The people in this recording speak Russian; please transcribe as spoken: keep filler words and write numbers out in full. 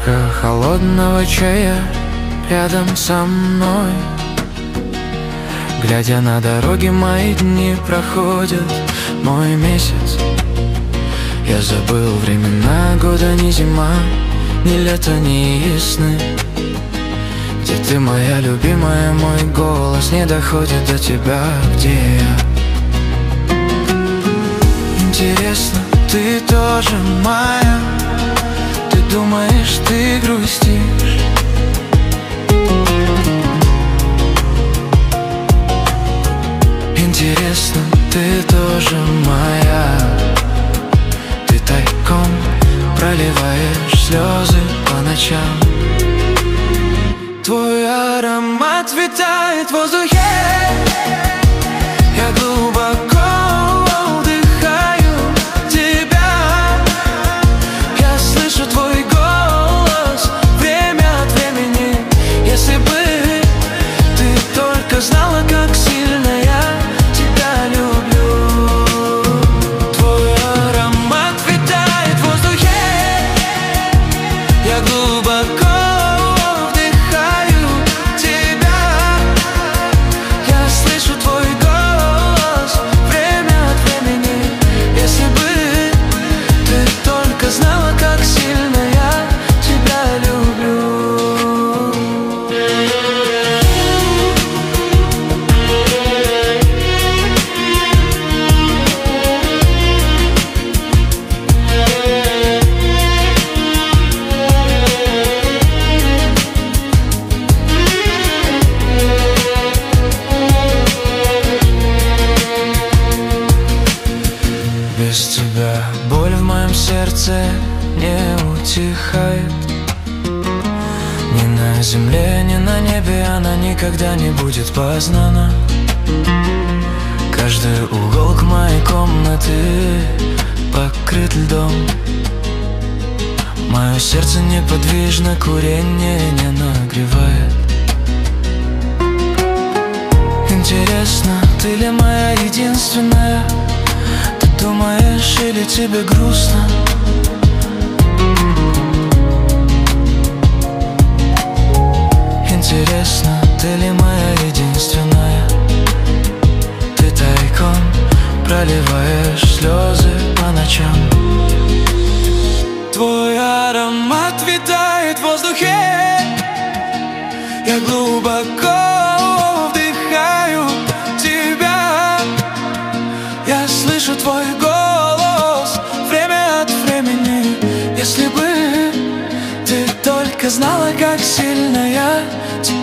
Чашка холодного чая рядом со мной. Глядя на дороги, мои дни проходят. Мой месяц, я забыл времена года, ни зима, ни лето, ни весны. Где ты, моя любимая, мой голос не доходит до тебя, где я? Интересно, ты тоже моя? Ты думаешь, ты грустишь? Интересно, ты тоже моя? Ты тайком проливаешь слезы по ночам. Твой аромат витает в воздухе. Я глубоко вдыхаю тебя. Я слышу твой голос время от времени. Если бы ты только знала, как сильно я тебя люблю. Твой аромат витает в воздухе. Я глубоко без тебя боль в моем сердце не утихает. Ни на земле, ни на небе она никогда не будет познана. Каждый уголок моей комнаты покрыт льдом. Мое сердце неподвижно, курение не нагревает. Интересно, ты ли моя единственная? Думаешь, или тебе грустно? Интересно, ты ли моя единственная? Ты тайком проливаешь слезы по ночам. Твой аромат витает в воздухе. Я глубоко вдыхаю тебя. Я слышу твой голос время от времени. Если бы ты только знала, как сильно я тебя